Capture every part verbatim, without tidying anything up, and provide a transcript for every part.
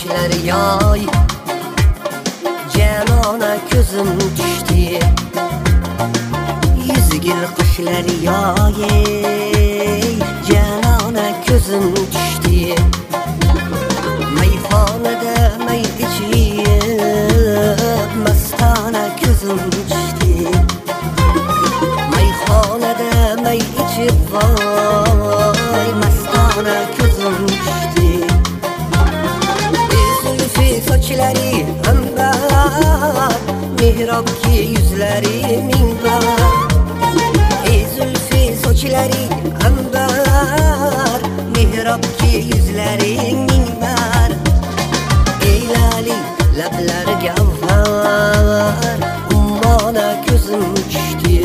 qushlar yoy janona ko'zim tushdi yuzgil qushlar yoy janona ko'zim tushdi mayxonada may ichib mastona ko'zim tushdi mayxonada may ichib voy mastona ko'zim tushdi zulfi sochlari ambar mehrobki yuzlari minbar zulfi sochlari ambar mehrobki yuzlari minbar eylali lablari gavhar ummona ko'zim tushdi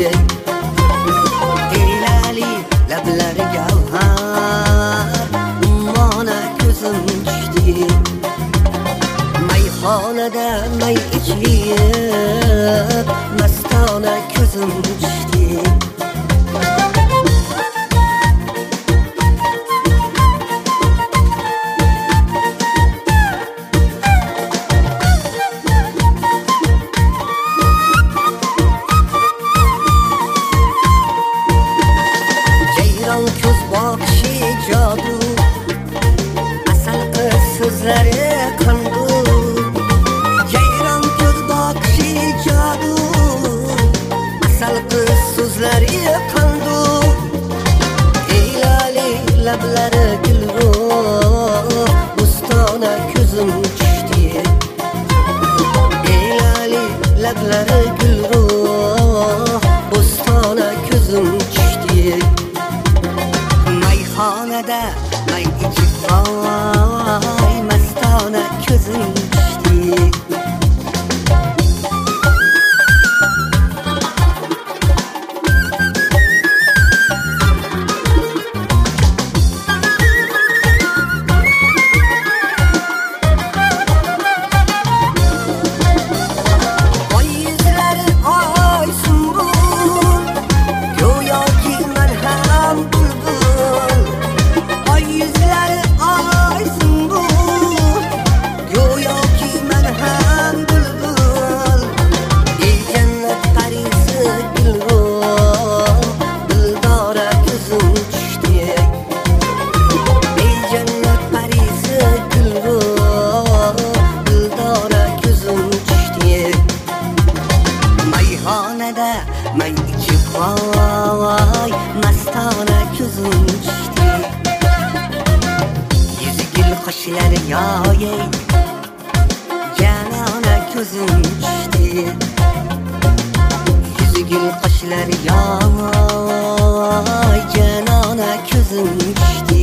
eylali lablari gavhar ummona ko'zim tushdi mayxonada may ichib mastona ko'zim tushdi jayron ko'z boqishi jodu asal qiz so'zlari qandu jayron ko'z boqishi jodu asal qiz so'zlari qandu eylali lablari gulru bo'stona ko'zim tushdi eylali lablari gulru bo'stona ko'zim tushdi mayxonada may ichib voy mastona ko'zim tushdi oy yuzlari oy sumbul go'yoki man ham bulbul oy yuzlari oy sumbul go'yoki man ham bulbul ey jannat parisi gulrum dildora ko'zim tushdi ey jannat parisi gulrum dildora ko'zim tushdi mayxonada may ichib voy mastona ko'zim tushdi yuzgil qushlar yoy janona ko'zim tushdi yuzgil qushlar yoy janona ko'zim tushdi